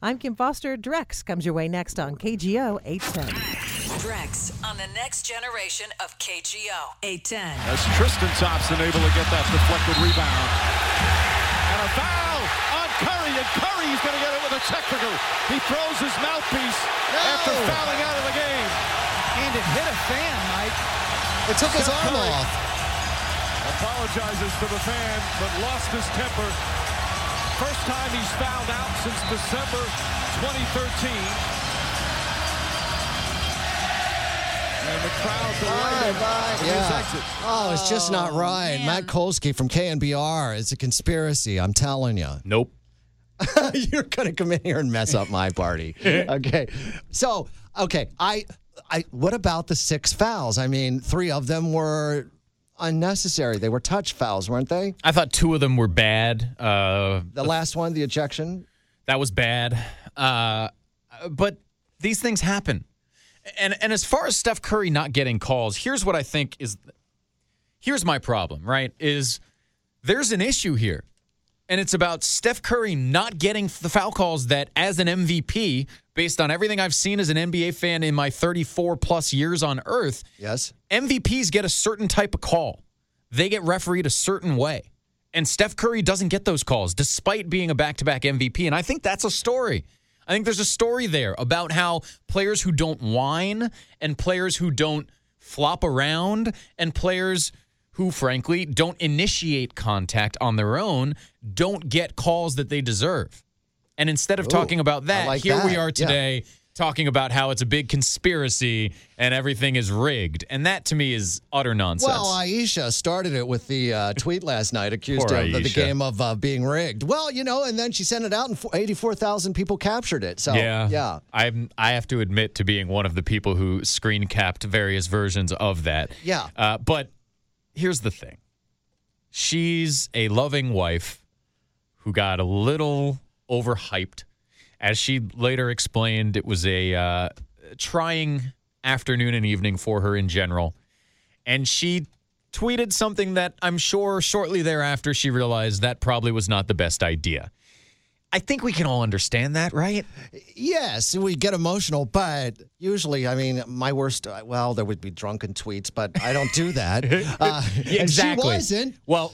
I'm Kim Foster. Drex comes your way next on KGO 810. Drex on the next generation of KGO 810. As Tristan Thompson able to get that deflected rebound. And a foul on Curry, and Curry's going to get it with a technical. He throws his mouthpiece after fouling out of the game. And it hit a fan, Mike. It took his arm off. Apologizes to the fan, but lost his temper. First time he's fouled out since December 2013. And the crowd delighted with his exit. Oh, it's just not right. man. Matt Kolsky from KNBR. It's a conspiracy, I'm telling you. Nope. You're going to come in here and mess up my party. Okay. So, what about the 6 fouls? I mean, 3 of them were unnecessary. They were touch fouls, weren't they? I thought 2 of them were bad. The last one, the ejection. That was bad. But these things happen. And as far as Steph Curry not getting calls, here's what I think here's my problem, right? Is there's an issue here. And it's about Steph Curry not getting the foul calls that, as an MVP, based on everything I've seen as an NBA fan in my 34-plus years on Earth, yes, MVPs get a certain type of call. They get refereed a certain way. And Steph Curry doesn't get those calls, despite being a back-to-back MVP. And I think that's a story. I think there's a story there about how players who don't whine and players who don't flop around and players who, frankly, don't initiate contact on their own don't get calls that they deserve. And instead of talking about that, we are today talking about how it's a big conspiracy and everything is rigged. And that, to me, is utter nonsense. Well, Aisha started it with the tweet last night, accused of the game of being rigged. Well, and then she sent it out and 84,000 people captured it. So, yeah. I have to admit to being one of the people who screen capped various versions of that. Yeah. But here's the thing. She's a loving wife who got a little overhyped. As she later explained, it was a trying afternoon and evening for her in general. And she tweeted something that I'm sure shortly thereafter she realized that probably was not the best idea. I think we can all understand that, right? Yes, we get emotional, but usually, I mean, my worst, there would be drunken tweets, but I don't do that. Exactly. And she wasn't. Well,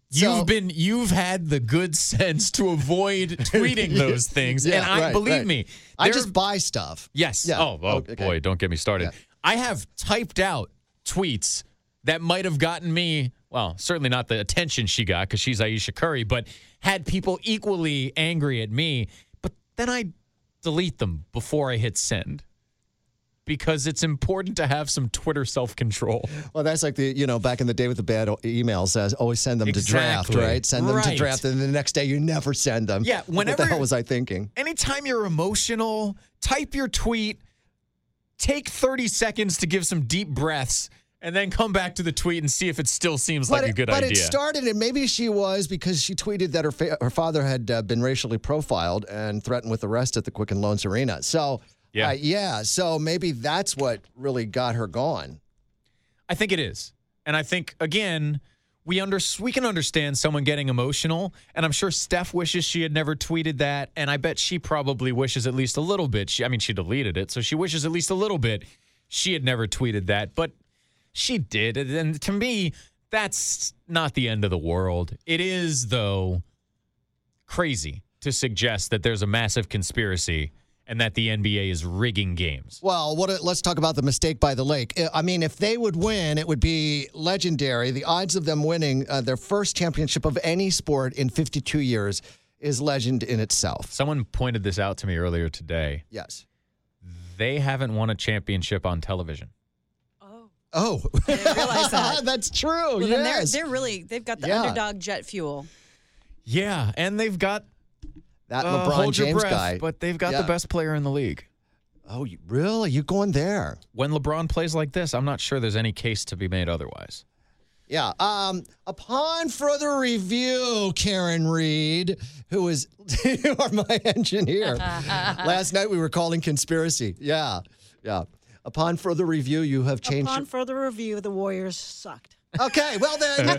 you've had the good sense to avoid tweeting those things. And believe me, I just buy stuff. Yes. Yeah. Okay. Boy, don't get me started. Yeah. I have typed out tweets that might have gotten me, well, certainly not the attention she got because she's Aisha Curry, but had people equally angry at me. But then I delete them before I hit send. Because it's important to have some Twitter self-control. Well, that's like back in the day with the bad emails, always send them to draft, right? Send them to draft, and the next day you never send them. Yeah, what the hell was I thinking? Anytime you're emotional, type your tweet, take 30 seconds to give some deep breaths, and then come back to the tweet and see if it still seems like a good idea. But it started, and maybe she was because she tweeted that her father had been racially profiled and threatened with arrest at the Quicken Loans Arena. So... Yeah. So maybe that's what really got her going. I think it is. And I think, again, we can understand someone getting emotional, and I'm sure Steph wishes she had never tweeted that, and I bet she probably wishes at least a little bit. She deleted it, so she wishes at least a little bit she had never tweeted that, but she did. And to me, that's not the end of the world. It is, though, crazy to suggest that there's a massive conspiracy and that the NBA is rigging games. Well, let's talk about the mistake by the lake. I mean, if they would win, it would be legendary. The odds of them winning their first championship of any sport in 52 years is legend in itself. Someone pointed this out to me earlier today. Yes. They haven't won a championship on television. Oh. I didn't realize that. That's true. Well, yes. they've got the underdog jet fuel. Yeah, and they've got that LeBron James guy. But they've got the best player in the league. Oh, really? You going there? When LeBron plays like this, I'm not sure there's any case to be made otherwise. Yeah. Upon further review, Karen Reed, who is you are my engineer. Last night we were calling conspiracy. Yeah. Upon further review, you have changed. Upon further review, the Warriors sucked. Okay, well then,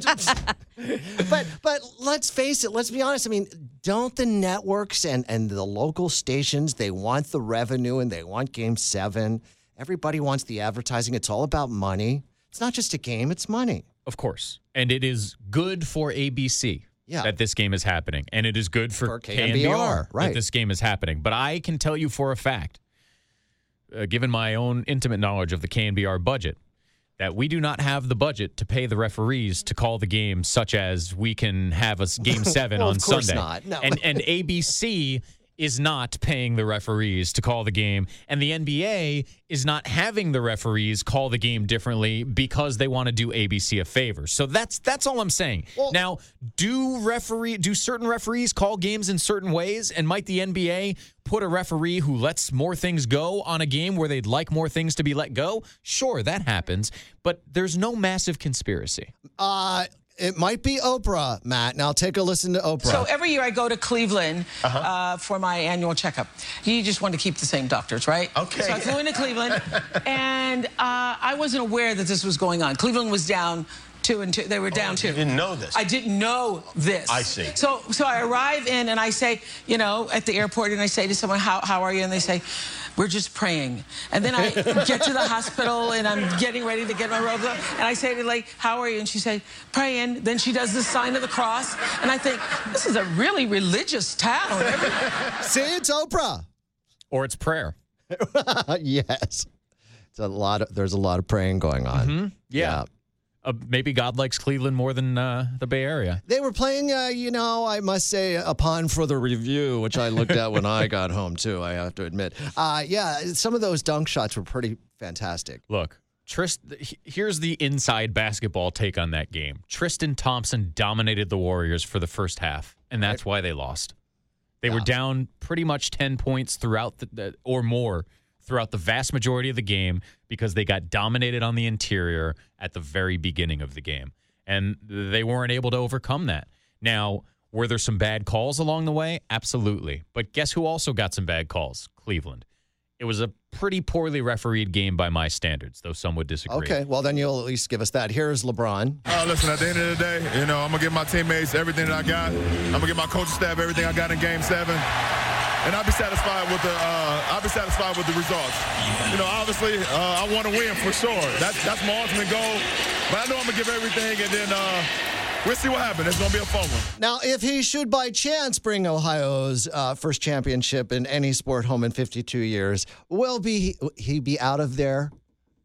but let's face it. Let's be honest. I mean, don't the networks and the local stations, they want the revenue and they want Game 7. Everybody wants the advertising. It's all about money. It's not just a game; it's money. Of course, and it is good for ABC that this game is happening, and it is good for KNBR that this game is happening. But I can tell you for a fact, given my own intimate knowledge of the KNBR budget, that we do not have the budget to pay the referees to call the game, such as we can have a Game 7 well, on of course Sunday. Not. No. And ABC is not paying the referees to call the game, and the NBA is not having the referees call the game differently because they want to do ABC a favor. So that's all I'm saying. Well, now, do certain referees call games in certain ways, and might the NBA put a referee who lets more things go on a game where they'd like more things to be let go? Sure, that happens, but there's no massive conspiracy. It might be Oprah, Matt. Now take a listen to Oprah. So every year I go to Cleveland for my annual checkup. You just want to keep the same doctors, right? Okay. So I flew into Cleveland, and I wasn't aware that this was going on. Cleveland was down 2-2. They were down 2. You didn't know this. I didn't know this. I see. So I arrive in, and I say, at the airport, and I say to someone, how are you? And they say, we're just praying. And then I get to the hospital, and I'm getting ready to get my robes on. And I say to the lady, how are you? And she said, praying. Then she does the sign of the cross. And I think, this is a really religious town. See, it's Oprah. Or it's prayer. Yes. There's a lot of praying going on. Mm-hmm. Yeah. Maybe God likes Cleveland more than the Bay Area. They were playing, I must say, upon further review, which I looked at when I got home, too, I have to admit. Some of those dunk shots were pretty fantastic. Look, here's the inside basketball take on that game. Tristan Thompson dominated the Warriors for the first half, and that's why they lost. They were down pretty much 10 points throughout or more throughout the vast majority of the game because they got dominated on the interior at the very beginning of the game. And they weren't able to overcome that. Now, were there some bad calls along the way? Absolutely. But guess who also got some bad calls? Cleveland. It was a pretty poorly refereed game by my standards, though some would disagree. Okay, well, then you'll at least give us that. Here's LeBron. Listen, at the end of the day, I'm going to give my teammates everything that I got. I'm going to give my coaching staff everything I got in Game 7. And I'll be satisfied with the results. Obviously, I want to win for sure. That's my ultimate goal. But I know I'm going to give everything, and then we'll see what happens. It's going to be a fun one. Now, if he should by chance bring Ohio's first championship in any sport home in 52 years, will he be out of there?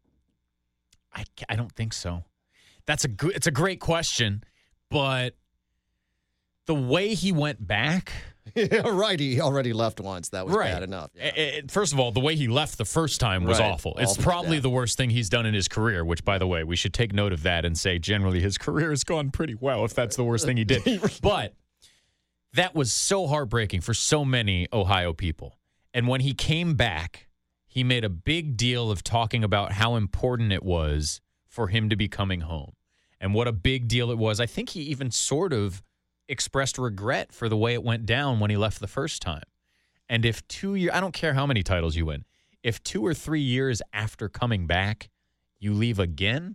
I don't think so. It's a great question, but the way he went back. Yeah, right. He already left once. That was bad enough. Yeah. First of all, the way he left the first time was awful. It's probably the worst thing he's done in his career, which, by the way, we should take note of that and say generally his career has gone pretty well if that's the worst thing he did. But that was so heartbreaking for so many Ohio people. And when he came back, he made a big deal of talking about how important it was for him to be coming home and what a big deal it was. I think he even sort of expressed regret for the way it went down when he left the first time. And if 2 years, I don't care how many titles you win, if 2 or 3 years after coming back, you leave again,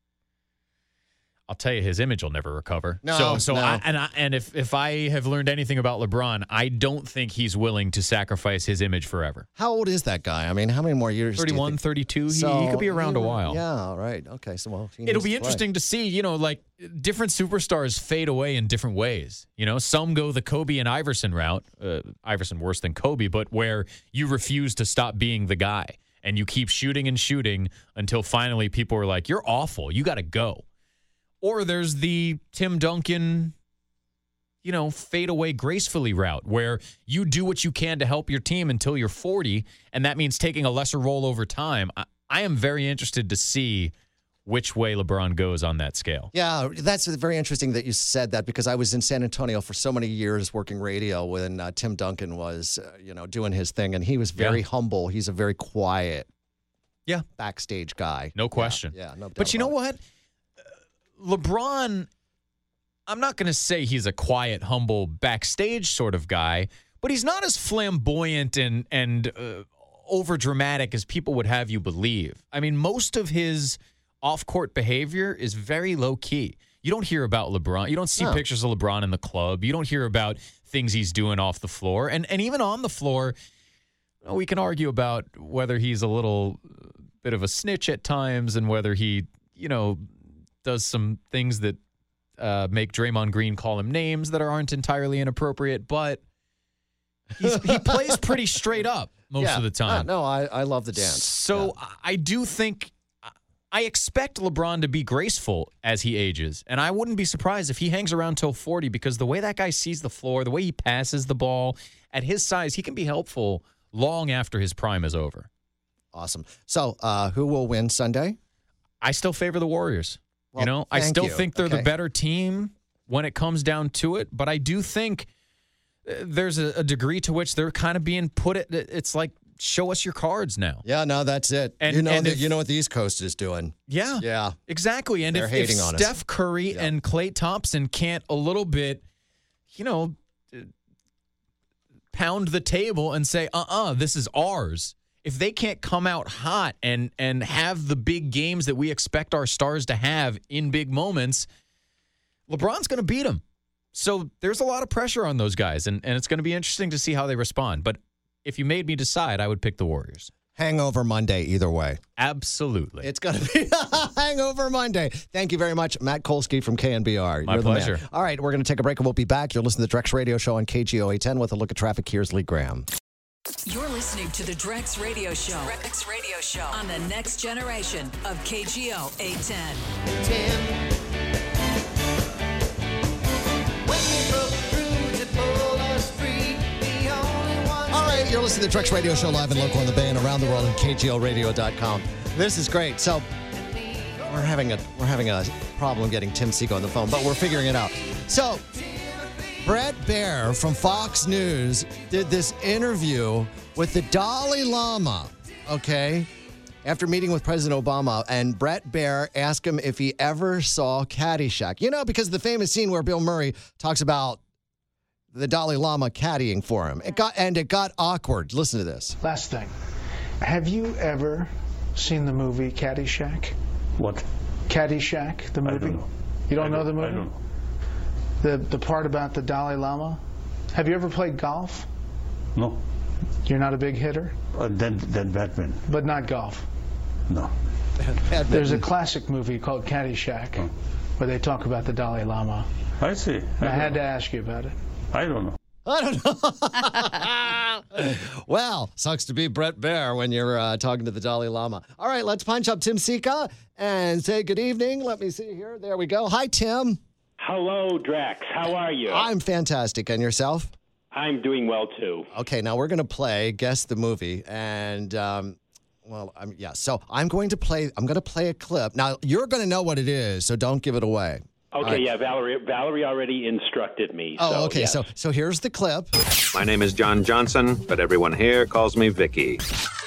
I'll tell you, his image will never recover. No. If I have learned anything about LeBron, I don't think he's willing to sacrifice his image forever. How old is that guy? I mean, how many more years? 31, 32. He could be around a while. Yeah, right. Okay, so it'll be interesting to see, different superstars fade away in different ways. Some go the Kobe and Iverson route. Iverson worse than Kobe, but where you refuse to stop being the guy and you keep shooting and shooting until finally people are like, you're awful. You got to go. Or there's the Tim Duncan, fade away gracefully route where you do what you can to help your team until you're 40, and that means taking a lesser role over time. I am very interested to see which way LeBron goes on that scale. Yeah, that's very interesting that you said that because I was in San Antonio for so many years working radio when Tim Duncan was, doing his thing, and he was very humble. He's a very quiet backstage guy. No question. Yeah, no doubt. But you know what? LeBron, I'm not going to say he's a quiet, humble, backstage sort of guy, but he's not as flamboyant and overdramatic as people would have you believe. I mean, most of his off-court behavior is very low-key. You don't hear about LeBron. You don't see pictures of LeBron in the club. You don't hear about things he's doing off the floor. And even on the floor, we can argue about whether he's a little bit of a snitch at times and whether he, does some things that make Draymond Green call him names that aren't entirely inappropriate. But he plays pretty straight up most of the time. No, I love the dance. So I do think I expect LeBron to be graceful as he ages. And I wouldn't be surprised if he hangs around till 40 because the way that guy sees the floor, the way he passes the ball, at his size, he can be helpful long after his prime is over. Awesome. So who will win Sunday? I still favor the Warriors. Well, I still think they're Okay. the better team when it comes down to it. But I do think there's a degree to which they're kind of being put at, it's like, show us your cards now. Yeah, no, that's it. And- you know what the East Coast is doing. Yeah. Yeah. Exactly. And They're if hating on us. Steph Curry and Klay Thompson can't a little bit, pound the table and say, this is ours. If they can't come out hot and have the big games that we expect our stars to have in big moments, LeBron's going to beat them. So there's a lot of pressure on those guys, and it's going to be interesting to see how they respond. But if you made me decide, I would pick the Warriors. Hangover Monday, either way. Absolutely. It's going to be Hangover Monday. Thank you very much, Matt Kolsky from KNBR. My You're the man. pleasure. All right, we're going to take a break and we'll be back. You're listening to the Drex Radio Show on KGO 810 with a look at traffic. Here's Lee Graham. You're listening to the Drex Radio Show. Drex Radio Show on the next generation of KGO 810. All right, you're listening to the Drex Radio Show live and local on the Bay and around the world at KGORadio.com. This is great. So we're having a problem getting Tim Seco on the phone, but we're figuring it out. So Bret Baier from Fox News did this interview with the Dalai Lama, okay, after meeting with President Obama, and Bret Baier asked him if he ever saw Caddyshack. Because of the famous scene where Bill Murray talks about the Dalai Lama caddying for him. It got awkward. Listen to this. Last thing. Have you ever seen the movie Caddyshack? What? Caddyshack, the movie? I don't know. You don't know the movie? I don't know. The part about the Dalai Lama? Have you ever played golf? No. You're not a big hitter? Then badminton. But not golf? No. There's a classic movie called Caddyshack where they talk about the Dalai Lama. I see. I had to ask you about it. I don't know. I don't know. Well, sucks to be Bret Baier when you're talking to the Dalai Lama. All right, let's punch up Tim Seca and say good evening. Let me see here. There we go. Hi, Tim. Hello, Drex. How are you? I'm fantastic. And yourself? I'm doing well, too. Okay, now we're going to play Guess the Movie. And, so I'm going to play a clip. Now, you're going to know what it is, so don't give it away. Okay, right. yeah, Valerie already instructed me. Oh, so, okay. yes. So here's the clip. My name is John Johnson, but everyone here calls me Vicky.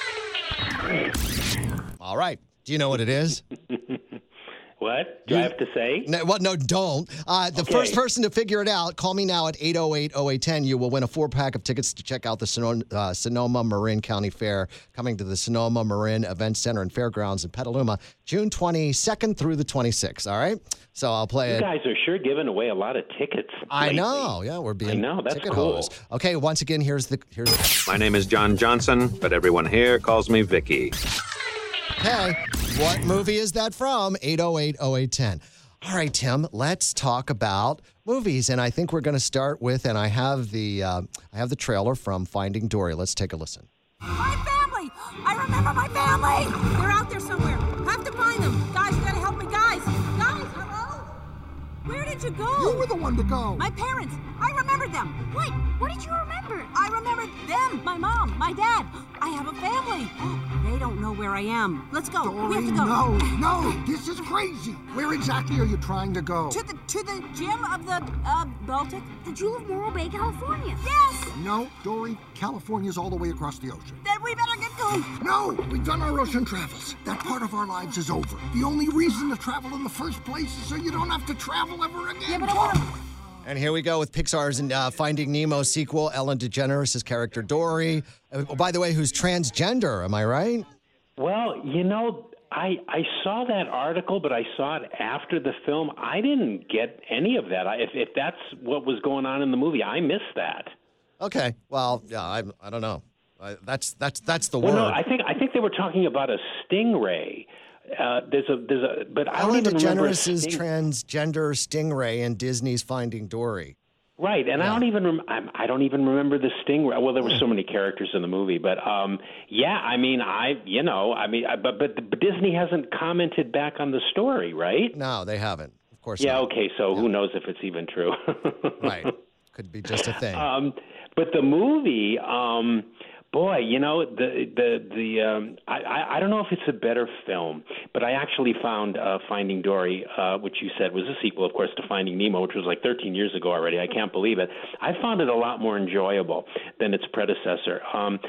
All right. Do you know what it is? What? Do I have to say? No, don't. The first person to figure it out, call me now at 808-0810. You will win a 4-pack of tickets to check out the Sonoma Marin County Fair, coming to the Sonoma Marin Event Center and Fairgrounds in Petaluma, June 22nd through the 26th. All right? So I'll play it. You guys are sure giving away a lot of tickets. I know. Yeah, we're being that's ticket cool. hoes. Okay, once again, here's the. My name is John Johnson, but everyone here calls me Vicky. Okay, what movie is that from? 808-0810. All right, Tim, let's talk about movies, and I think we're going to start with, and I have the trailer from Finding Dory. Let's take a listen. My family! I remember my family! They're out there somewhere. I have to find them. Guys, you gotta help me, guys! Guys, hello? Where did you go? You were the one to go. My parents. I remembered them. Wait, what did you remember? I remembered them, my mom, my dad. I have a family. They don't know where I am. Let's go. We have to go. No, this is crazy. Where exactly are you trying to go? To the gym of the Baltic. The Jewel of Morro Bay, California. Yes! No, Dory, California's all the way across the ocean. Then we better get going. No, we've done our ocean travels. That part of our lives is over. The only reason to travel in the first place is so you don't have to travel ever again. Yeah, but I want to... And here we go with Pixar's Finding Nemo sequel, Ellen DeGeneres' character Dory. By the way, who's transgender, am I right? Well, I saw that article, but I saw it after the film. I didn't get any of that. If that's what was going on in the movie, I missed that. Okay. Well, yeah, I don't know. That's the Well, word. no, I think they were talking about a stingray. But I don't Ellen even remember. DeGeneres' transgender stingray in Disney's Finding Dory. Right, and I don't even remember the stingray. Well, there were so many characters in the movie, but but Disney hasn't commented back on the story, right? No, they haven't. Of course. Yeah. not. Okay. So who knows if it's even true? Right. Could be just a thing. But the movie, boy, I don't know if it's a better film, but I actually found Finding Dory, which you said was a sequel, of course, to Finding Nemo, which was like 13 years ago already. I can't believe it. I found it a lot more enjoyable than its predecessor.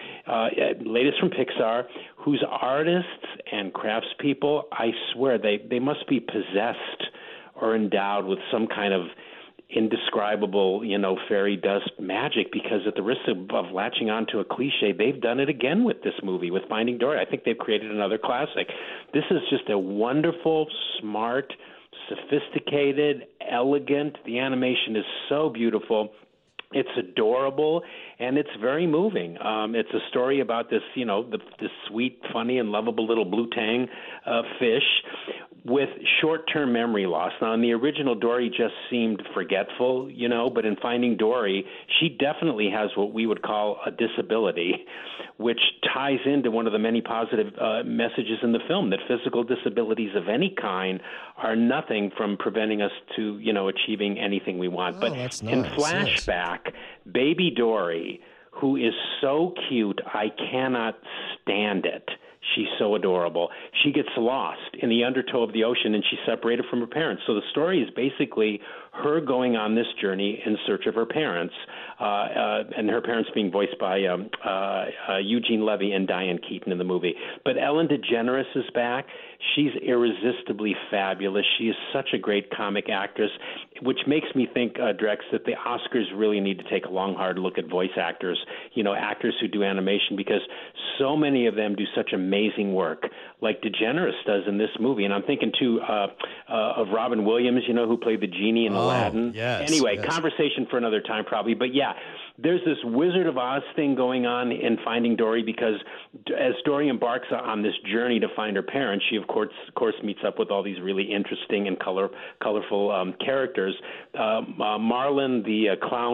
Latest from Pixar, whose artists and craftspeople, I swear, they must be possessed or endowed with some kind of indescribable, fairy dust magic, because at the risk of latching onto a cliche, they've done it again with this movie, with Finding Dory. I think they've created another classic. This is just a wonderful, smart, sophisticated, elegant. The animation is so beautiful. It's adorable, and it's very moving. It's a story about this, this sweet, funny, and lovable little blue tang fish with short-term memory loss. Now, in the original, Dory just seemed forgetful, but in Finding Dory, she definitely has what we would call a disability, which ties into one of the many positive messages in the film, that physical disabilities of any kind are nothing from preventing us to, achieving anything we want. But that's in nice. flashback, baby Dory, who is so cute, I cannot stand it. She's so adorable. She gets lost in the undertow of the ocean, and she's separated from her parents. So the story is basically her going on this journey in search of her parents, and her parents being voiced by Eugene Levy and Diane Keaton in the movie. But Ellen DeGeneres is back. She's irresistibly fabulous. She is such a great comic actress, which makes me think, Drex, that the Oscars really need to take a long, hard look at voice actors, actors who do animation, because so many of them do such amazing work, like DeGeneres does in this movie. And I'm thinking, too, of Robin Williams, who played the genie in Aladdin. Yes, anyway, yes. Conversation for another time, probably. But, yeah, there's this Wizard of Oz thing going on in Finding Dory, because as Dory embarks on this journey to find her parents, she, of course meets up with all these really interesting and colorful characters. Marlin the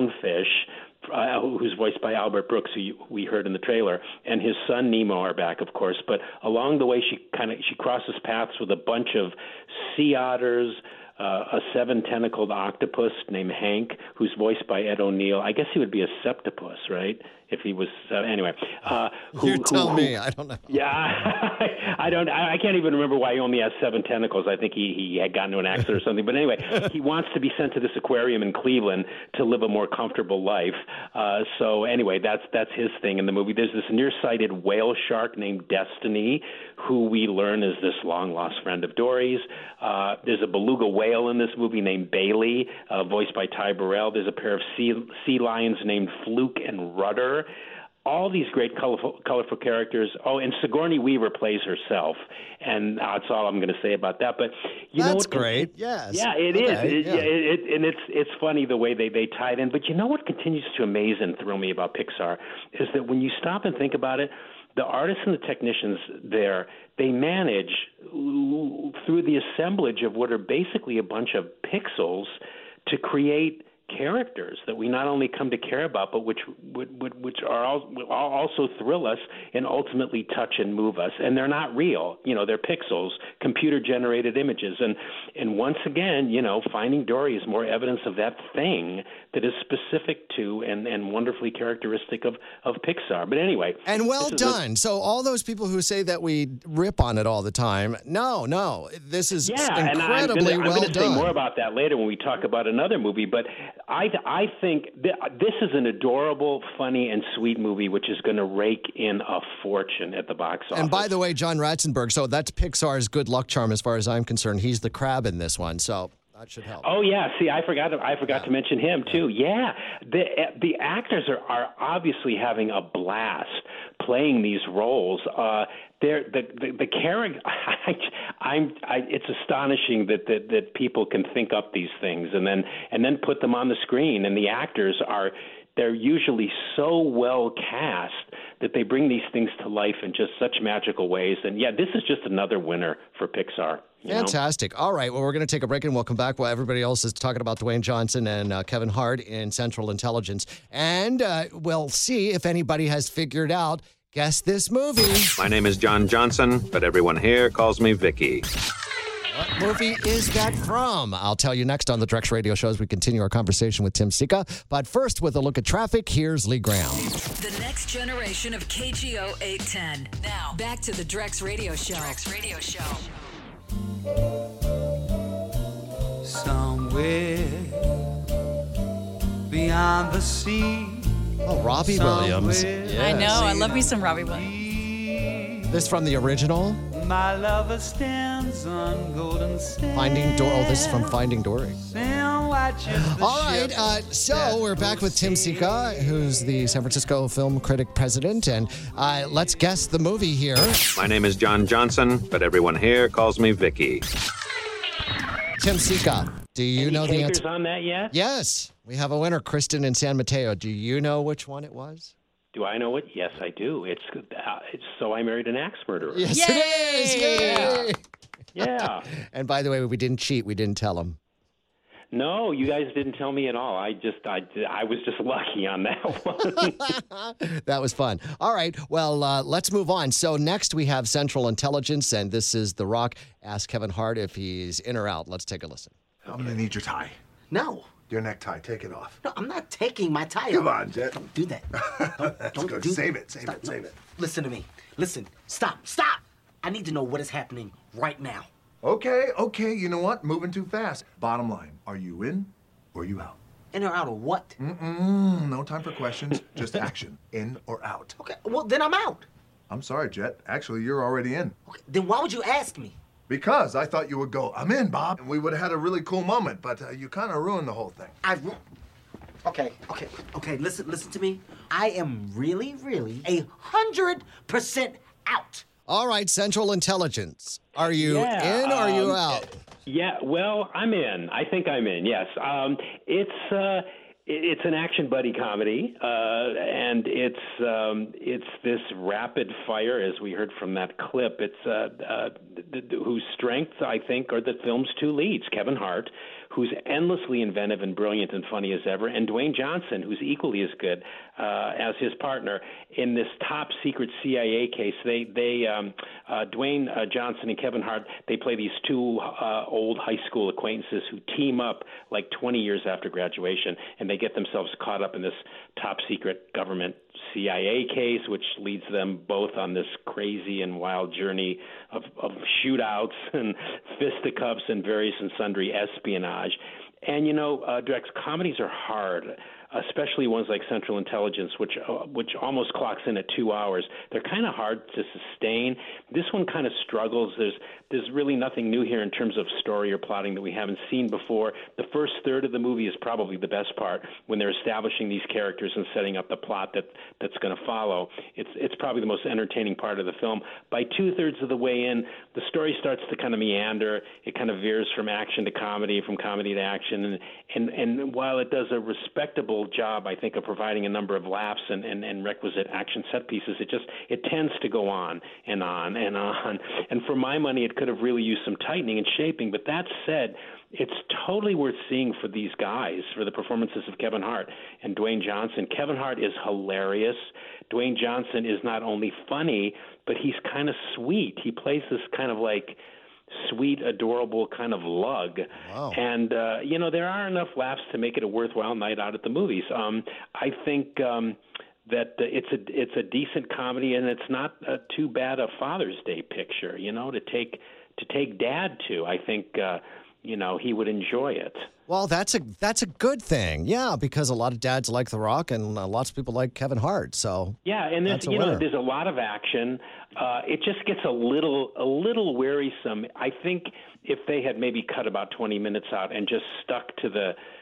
clownfish, who's voiced by Albert Brooks, who we heard in the trailer, and his son Nemo are back, of course. But along the way, she crosses paths with a bunch of sea otters, a seven-tentacled octopus named Hank, who's voiced by Ed O'Neill. I guess he would be a septopus, right? If he was anyway. You tell me. I don't know. Yeah, I don't. I can't even remember why he only has 7 tentacles. I think he had gotten into an accident or something. But anyway, he wants to be sent to this aquarium in Cleveland to live a more comfortable life. So anyway, that's his thing in the movie. There's this nearsighted whale shark named Destiny, who we learn is this long-lost friend of Dory's. There's a beluga whale in this movie named Bailey, voiced by Ty Burrell. There's a pair of sea lions named Fluke and Rudder. All these great colorful characters. Oh, and Sigourney Weaver plays herself, and that's all I'm going to say about that. But that's great. Yes. Yeah, it is. And it's funny the way they tie it in. But you know what continues to amaze and thrill me about Pixar is that when you stop and think about it, the artists and the technicians there, they manage through the assemblage of what are basically a bunch of pixels to create characters that we not only come to care about, but which are also thrill us and ultimately touch and move us. And they're not real, they're pixels, computer-generated images. And once again, Finding Dory is more evidence of that thing that is specific to and wonderfully characteristic of Pixar. But anyway, and well done. So all those people who say that we rip on it all the time, no, this is incredibly well done. I'm going to say more about that later when we talk about another movie, but I think this is an adorable, funny, and sweet movie which is going to rake in a fortune at the box office. And by the way, John Ratzenberg, so that's Pixar's good luck charm as far as I'm concerned. He's the crab in this one, so that should help. Oh, yeah. See, I forgot to mention him, too. Yeah. The actors are obviously having a blast playing these roles. The character. It's astonishing that people can think up these things and then put them on the screen. And the actors they're usually so well cast that they bring these things to life in just such magical ways. And yeah, this is just another winner for Pixar. Fantastic. All right. Well, we're going to take a break and we'll come back while everybody else is talking about Dwayne Johnson and Kevin Hart in Central Intelligence. And we'll see if anybody has figured out, guess this movie. My name is John Johnson, but everyone here calls me Vicky. What movie is that from? I'll tell you next on the Drex Radio Show as we continue our conversation with Tim Sika. But first, with a look at traffic, here's Lee Graham. The next generation of KGO 810. Now, back to the Drex Radio Show. Drex Radio Show. Somewhere beyond the sea. Oh, Robbie Williams. Yes. I know. I love me some Robbie Williams. This from the original? My lover stands on golden sands. Finding Dory. Oh, this is from Finding Dory. All right, so we're back with Tim Sika, who's the San Francisco Film Critic President, and let's guess the movie here. My name is John Johnson, but everyone here calls me Vicky. Tim Sika, do you know the answer? On that yet? Yes, we have a winner, Kristen in San Mateo. Do you know which one it was? Do I know it? Yes, I do. It's So I Married an Axe Murderer. Yes, Yay! It is. Yay! Yeah. And by the way, we didn't cheat. We didn't tell him. No, you guys didn't tell me at all. I was just lucky on that one. That was fun. All right. Well, let's move on. So next we have Central Intelligence, and this is The Rock. Ask Kevin Hart if he's in or out. Let's take a listen. I'm going to need your tie. No. Your necktie. Take it off. No, I'm not taking my tie off. Come on, Jet. Don't do that. Don't good. do Save that. it. Save Stop. it. Save it. Listen to me. Listen. Stop. I need to know what is happening right now. Okay. You know what? Moving too fast. Bottom line, are you in or are you out? In or out of what? No time for questions. Just action. In or out. Okay, well, then I'm out. I'm sorry, Jet. Actually, you're already in. Okay, then why would you ask me? Because I thought you would go, I'm in, Bob. And we would have had a really cool moment, but you kind of ruined the whole thing. Okay, listen to me. I am really 100% out. All right, Central Intelligence. Are you in or are you out? Yeah, well, I'm in. I think I'm in, yes. It's an action buddy comedy, and it's this rapid fire, as we heard from that clip. It's whose strengths, I think, are the film's two leads, Kevin Hart, who's endlessly inventive and brilliant and funny as ever, and Dwayne Johnson, who's equally as good as his partner in this top secret CIA case. Dwayne Johnson and Kevin Hart, they play these two old high school acquaintances who team up like 20 years after graduation, and they get themselves caught up in this top secret government CIA case, which leads them both on this crazy and wild journey of shootouts and fisticuffs and various and sundry espionage. And, Drex, comedies are hard, especially ones like Central Intelligence, which almost clocks in at 2 hours. They're kind of hard to sustain. This one kind of struggles. There's really nothing new here in terms of story or plotting that we haven't seen before. The first third of the movie is probably the best part when they're establishing these characters and setting up the plot that's going to follow. It's probably the most entertaining part of the film. By 2/3 of the way in, the story starts to kind of meander. It kind of veers from action to comedy, from comedy to action. And while it does a respectable job, I think, of providing a number of laughs and requisite action set pieces, it tends to go on and on and on. And for my money, it could have really used some tightening and shaping. But that said, it's totally worth seeing for these guys, for the performances of Kevin Hart and Dwayne Johnson. Kevin Hart is hilarious. Dwayne Johnson is not only funny, but he's kind of sweet. He plays this kind of like sweet, adorable kind of lug. Wow. And, there are enough laughs to make it a worthwhile night out at the movies. I think that it's a decent comedy, and it's not too bad a Father's Day picture, to take Dad to. I think, he would enjoy it. Well, that's a good thing. Yeah, because a lot of dads like The Rock and lots of people like Kevin Hart. So yeah, and there's there's a lot of action. It just gets a little wearisome. I think if they had maybe cut about 20 minutes out and just stuck to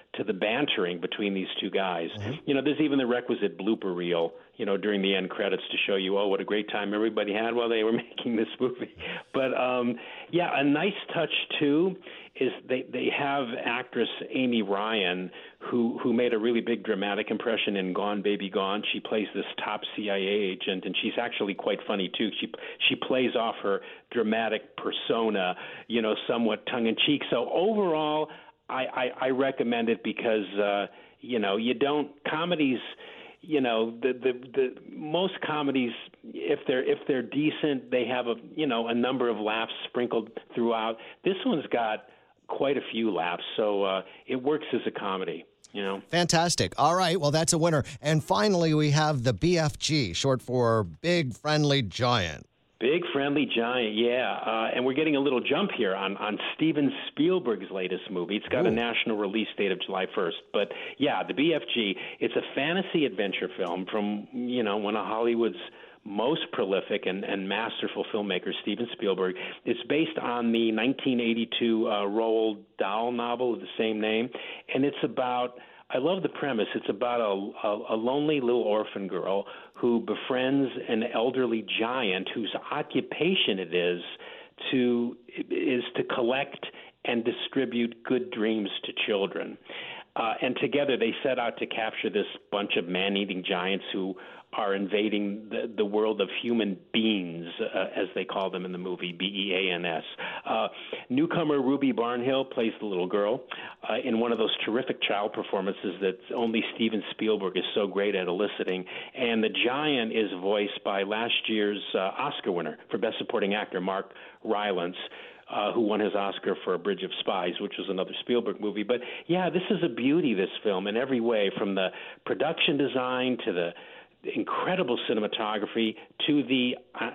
to the bantering between these two guys. Mm-hmm. You know, there's even the requisite blooper reel, you know, during the end credits to show you, oh, what a great time everybody had while they were making this movie. But, yeah, a nice touch, too, is they have actress Amy Ryan, who made a really big dramatic impression in Gone Baby Gone. She plays this top CIA agent, and she's actually quite funny, too. She plays off her dramatic persona, you know, somewhat tongue-in-cheek. So overall, I recommend it because, you know, comedies, you know, the most comedies, if they're decent, they have a number of laughs sprinkled throughout. This one's got quite a few laughs, so it works as a comedy. You know. Fantastic. All right. Well, that's a winner. And finally, we have the BFG, short for Big Friendly Giant. Big Friendly Giant, yeah. And we're getting a little jump here on Steven Spielberg's latest movie. It's got a national release date of July 1st. But, yeah, the BFG, it's a fantasy adventure film from, you know, one of Hollywood's most prolific and masterful filmmaker, Steven Spielberg. It's based on the 1982 Roald Dahl novel of the same name, and it's about, I love the premise, it's about a lonely little orphan girl who befriends an elderly giant whose occupation it is to collect and distribute good dreams to children. And together they set out to capture this bunch of man-eating giants who are invading the world of human beings, as they call them in the movie, B-E-A-N-S. Newcomer Ruby Barnhill plays the little girl in one of those terrific child performances that only Steven Spielberg is so great at eliciting. And the giant is voiced by last year's Oscar winner for Best Supporting Actor, Mark Rylance, who won his Oscar for Bridge of Spies, which was another Spielberg movie. But, yeah, this is a beauty, this film, in every way, from the production design to the incredible cinematography to the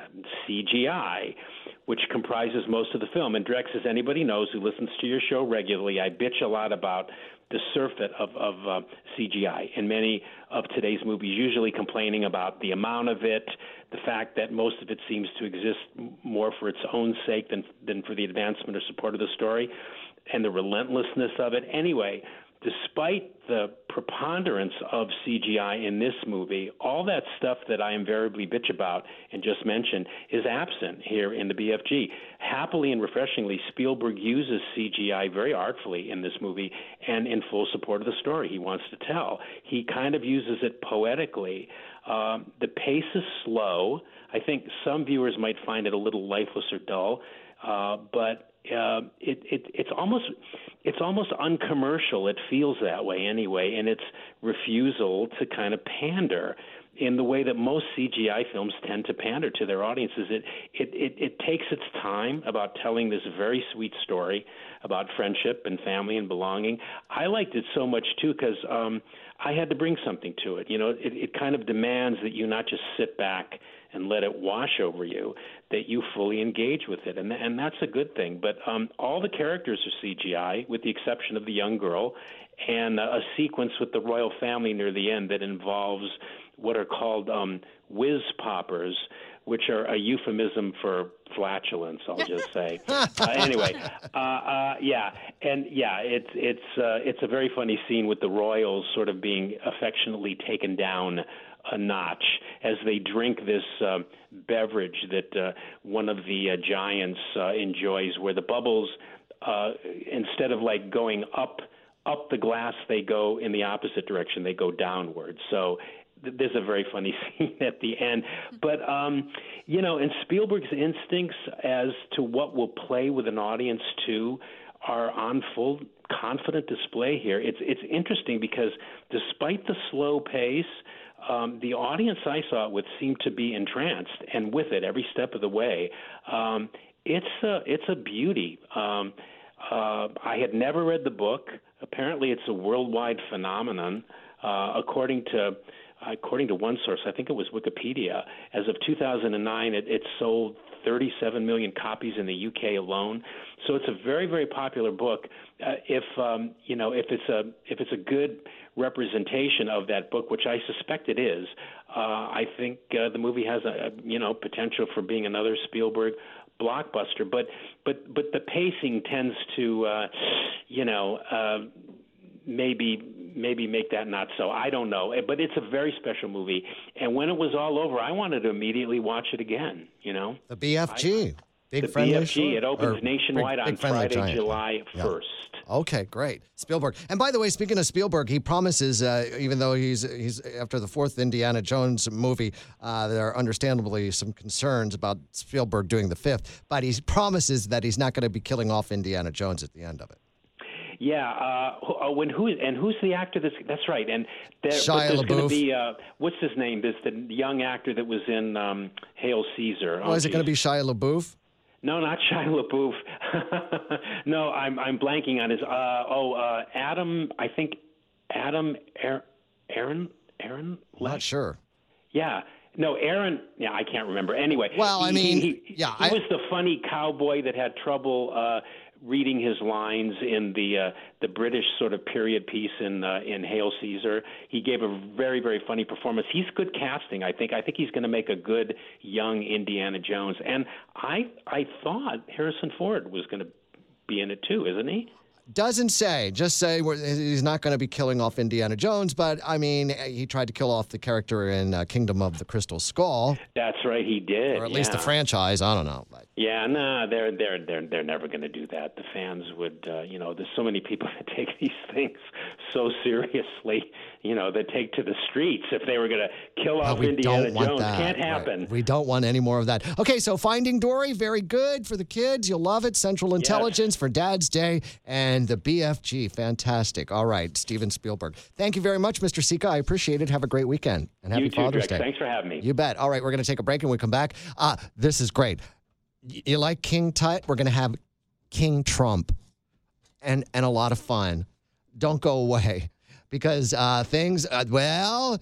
CGI, which comprises most of the film. And Drex, as anybody knows who listens to your show regularly, I bitch a lot about the surfeit of CGI in many of today's movies, usually complaining about the amount of it, the fact that most of it seems to exist more for its own sake than for the advancement or support of the story, and the relentlessness of it. Anyway, despite the preponderance of CGI in this movie, all that stuff that I invariably bitch about and just mentioned is absent here in the BFG. Happily and refreshingly, Spielberg uses CGI very artfully in this movie and in full support of the story he wants to tell. He kind of uses it poetically. The pace is slow. I think some viewers might find it a little lifeless or dull, but it's almost uncommercial. It feels that way anyway, and its refusal to kind of pander in the way that most CGI films tend to pander to their audiences. It takes its time about telling this very sweet story about friendship and family and belonging. I liked it so much too because I had to bring something to it. You know, it kind of demands that you not just sit back and let it wash over you, that you fully engage with it. And that's a good thing. But all the characters are CGI, with the exception of the young girl, and a sequence with the royal family near the end that involves what are called whiz poppers, which are a euphemism for flatulence, I'll just say. Anyway, it's a very funny scene with the royals sort of being affectionately taken down a notch as they drink this beverage that one of the giants enjoys, where the bubbles, instead of like going up the glass, they go in the opposite direction. They go downward. So there's a very funny scene at the end. But, you know, and Spielberg's instincts as to what will play with an audience, too, are on full confident display here. It's interesting because despite the slow pace, the audience I saw it with seemed to be entranced, and with it every step of the way. It's a beauty. I had never read the book. Apparently, it's a worldwide phenomenon. According to one source, I think it was Wikipedia, as of 2009, it sold 37 million copies in the UK alone. So it's a very, very popular book. If it's a good representation of that book, which I suspect it is, I think the movie has a potential for being another Spielberg blockbuster. But the pacing tends to maybe make that not so. I don't know, but it's a very special movie. And when it was all over, I wanted to immediately watch it again. You know, the BFG, the BFG. It opens nationwide on Friday, July 1st. Okay, great. Spielberg. And by the way, speaking of Spielberg, he promises, even though he's after the fourth Indiana Jones movie, there are understandably some concerns about Spielberg doing the fifth, but he promises that he's not going to be killing off Indiana Jones at the end of it. Yeah. Who's the actor? That's right. And there's Shia going to LaBeouf. be what's his name? There's the young actor that was in Hail Caesar. Oh, is it going to be Shia LaBeouf? No, not Shia LaBeouf. No, I'm blanking on his. Adam. I think Adam Aaron. Not sure. Yeah. No, Aaron. Yeah, I can't remember. Anyway. Well, he was the funny cowboy that had trouble reading his lines in the British sort of period piece in Hail Caesar. He gave a very, very funny performance. He's good casting, I think. I think he's going to make a good young Indiana Jones. And I thought Harrison Ford was going to be in it too, isn't he? Doesn't say. Just say he's not going to be killing off Indiana Jones, but I mean, he tried to kill off the character in Kingdom of the Crystal Skull. That's right, he did. Or at least the franchise. I don't know. But. Yeah, no, they're never going to do that. The fans would, there's so many people that take these things so seriously, that take to the streets if they were going to kill off Indiana Jones. Can't happen. Right. We don't want any more of that. Okay, so Finding Dory, very good for the kids. You'll love it. Central Intelligence for Dad's Day. And the BFG, fantastic. All right, Steven Spielberg. Thank you very much, Mr. Sika. I appreciate it. Have a great weekend. And happy Father's Day. Thanks for having me. You bet. All right, we're going to take a break and we come back. This is great. You like King Tut? We're going to have King Trump and a lot of fun. Don't go away because things, shucky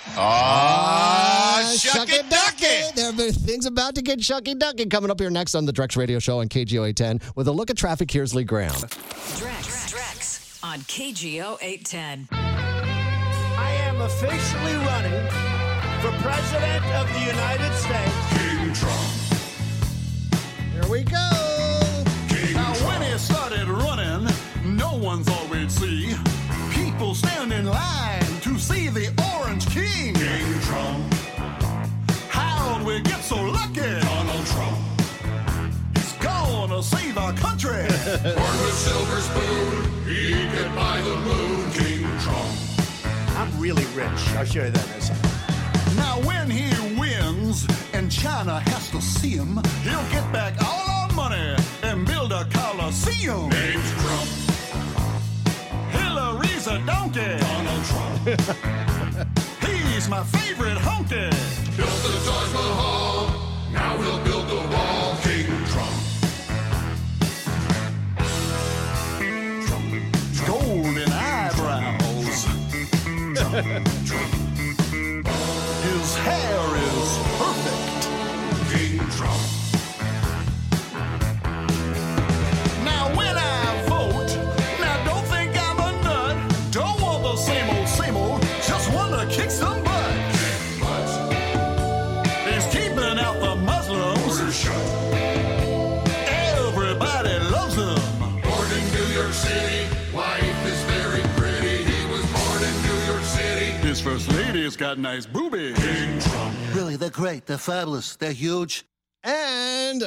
ducky. There are things about to get shucky ducky coming up here next on the Drex Radio Show on KGO 810 with a look at traffic. Here's Lee Graham. Drex on KGO 810. I am officially running for President of the United States. King Trump. Here we go. Now, when he started running, no one thought we'd see people stand in line to see the Orange King. King Trump. How'd we get so lucky? Donald Trump. He's gonna save our country. Born with silver spoon, he can buy the moon. King Trump. I'm really rich. I'll show you that in a second. Now, when he wins and China has to see him, he'll get back all our money and build a Coliseum. Named Trump. Hillary's a donkey. Donald Trump. He's my favorite honky. Built the Taj Mahal. Now we'll build the wall. King Trump. Golden eyebrows. Trump. His hair is perfect. King Trump. Now when I vote, now don't think I'm a nut. Don't want the same old, just want to kick some butt. He's keeping out the Muslims. Everybody loves him. Born in New York City, life is very pretty. He was born in New York City. His first lady's got nice boobies. King Trump. Really, they're great. They're fabulous. They're huge. And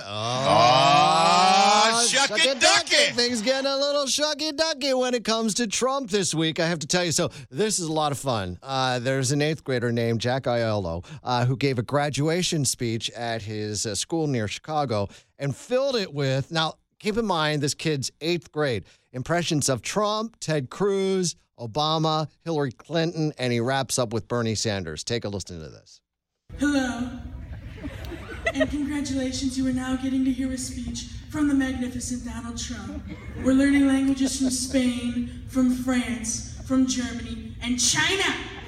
shucky ducky. Things getting a little shucky ducky when it comes to Trump this week, I have to tell you. So this is a lot of fun. There's an 8th grader named Jack Aiello who gave a graduation speech at his school near Chicago and filled it with, now keep in mind this kid's 8th grade, impressions of Trump, Ted Cruz, Obama, Hillary Clinton, and he wraps up with Bernie Sanders. Take a listen to this. Hello, and congratulations, you are now getting to hear a speech from the magnificent Donald Trump. We're learning languages from Spain, from France, from Germany, and China.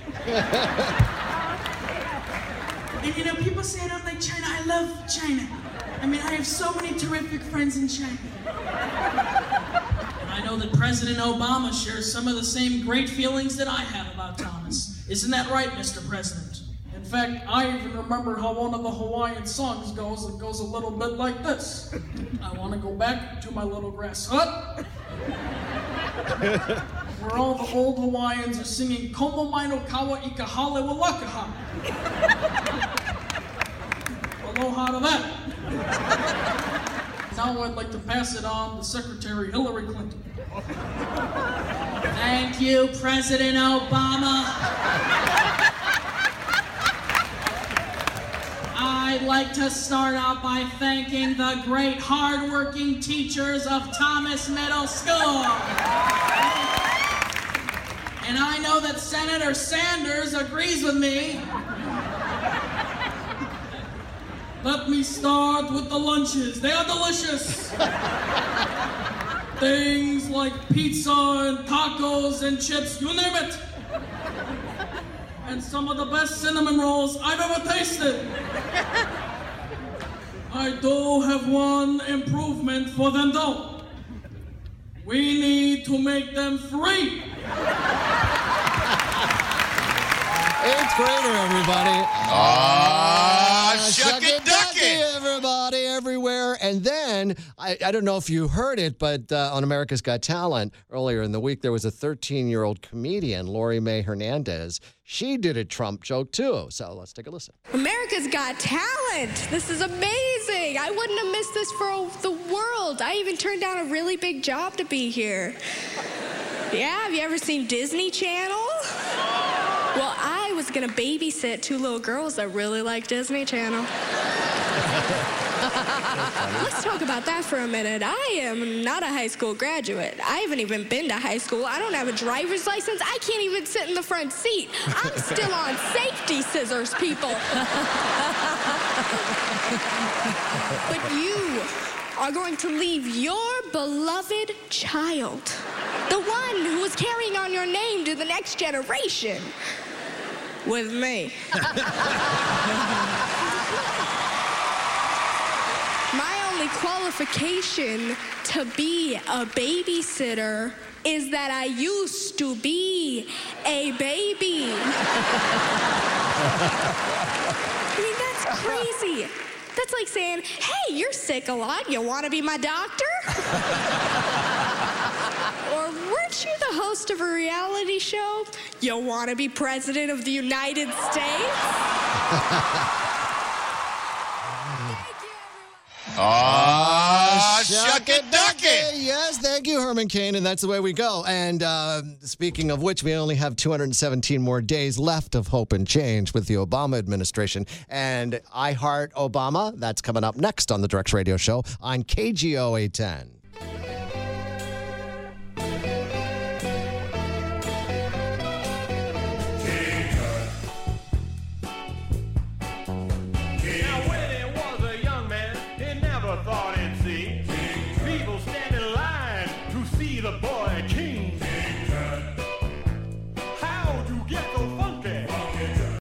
And people say I don't like China. I love China. I mean, I have so many terrific friends in China. And I know that President Obama shares some of the same great feelings that I have about Thomas. Isn't that right, Mr. President? In fact, I even remember how one of the Hawaiian songs goes. It goes a little bit like this. I want to go back to my little grass hut where all the old Hawaiians are singing Komo Mai no Kawa I Ka Hale wa Wakaha. Aloha to that. Now I'd like to pass it on to Secretary Hillary Clinton. Thank you, President Obama. I'd like to start out by thanking the great hard-working teachers of Thomas Middle School. And I know that Senator Sanders agrees with me. Let me start with the lunches. They are delicious. Things like pizza and tacos and chips, you name it. And some of the best cinnamon rolls I've ever tasted. I do have one improvement for them though. We need to make them free. Eighth grader, everybody. Shucky ducky, everybody, everywhere. And then, I don't know if you heard it, but on America's Got Talent earlier in the week, there was a 13-year-old comedian, Lori Mae Hernandez. She did a Trump joke, too. So let's take a listen. America's Got Talent. This is amazing. I wouldn't have missed this for the world. I even turned down a really big job to be here. Yeah, have you ever seen Disney Channel? Well, I was gonna babysit 2 little girls that really like Disney Channel. Let's talk about that for a minute. I am not a high school graduate. I haven't even been to high school. I don't have a driver's license. I can't even sit in the front seat. I'm still on safety scissors, people. But you are going to leave your beloved child, the one who is carrying on your name to the next generation, with me. My only qualification to be a babysitter is that I used to be a baby. I mean, that's crazy. That's like saying, hey, you're sick a lot. You want to be my doctor? Or weren't you the host of a reality show? You want to be president of the United States? Shucky ducky. Yes, thank you, Herman Cain, and that's the way we go. And speaking of which, we only have 217 more days left of hope and change with the Obama administration. And I Heart Obama, that's coming up next on the Drex Radio Show on KGO 810.